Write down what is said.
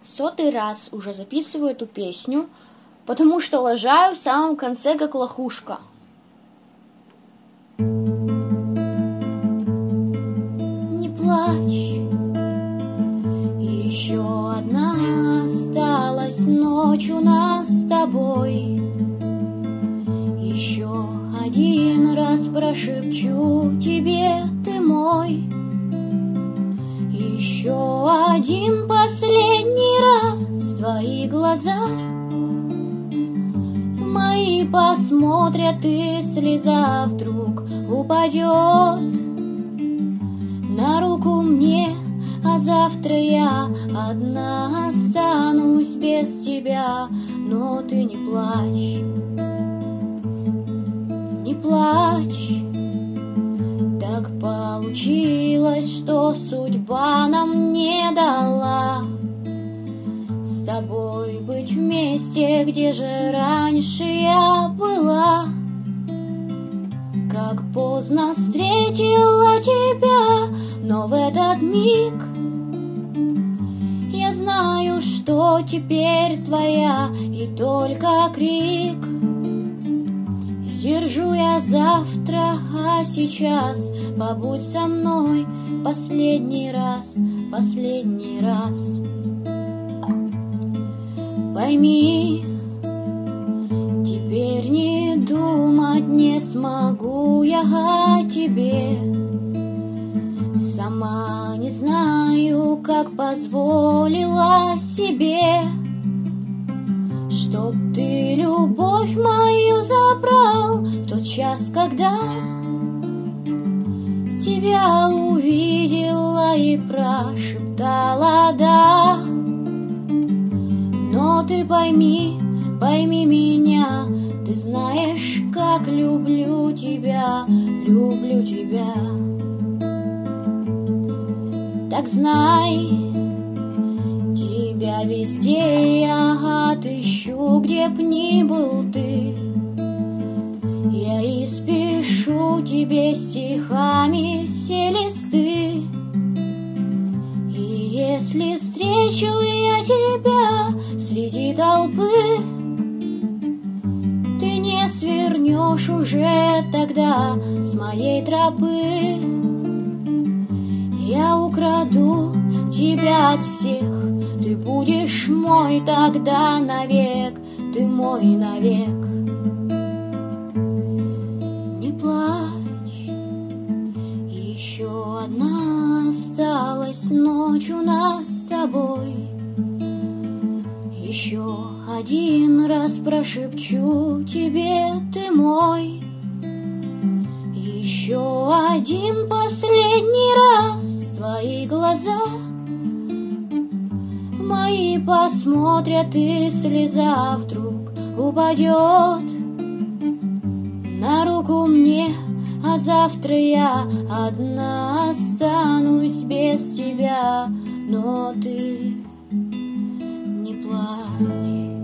Сотый раз уже записываю эту песню, потому что лажаю в самом конце, как лохушка. Не плачь, еще одна осталась ночь у нас с тобой. Еще один раз прошепчу тебе, ты мой. Еще один последний раз твои глаза мои посмотрят, и слеза вдруг упадет на руку мне, а завтра я одна останусь без тебя. Но ты не плачь, не плачь. Так получилось, что судьба нам не дала с тобой быть вместе, где же раньше я была. Как поздно встретила тебя, но в этот миг я знаю, что теперь твоя и только крик. Сдержу я завтра, а сейчас побудь со мной последний раз, последний раз. Пойми, теперь не думать не смогу я о тебе. Сама не знаю, как позволила себе, чтоб ты любовь мою забрал в тот час, когда тебя увидела и прошептала «да». Но ты пойми, пойми меня, ты знаешь, как люблю тебя, люблю тебя. Так знай, тебя везде я отыщу, где б ни был ты. Я испишу тебе стихами все листы. И если встречу я тебя среди толпы, ты не свернешь уже тогда с моей тропы. Я украду тебя от всех, ты будешь мой тогда навек, ты мой навек. Не плачь, еще одна осталась ночь у нас с тобой. Еще один раз прошепчу тебе, ты мой. Еще один последний раз твои глаза мои посмотрят, и слеза вдруг упадет на руку мне, а завтра я одна останусь без тебя. Но ты не плачь.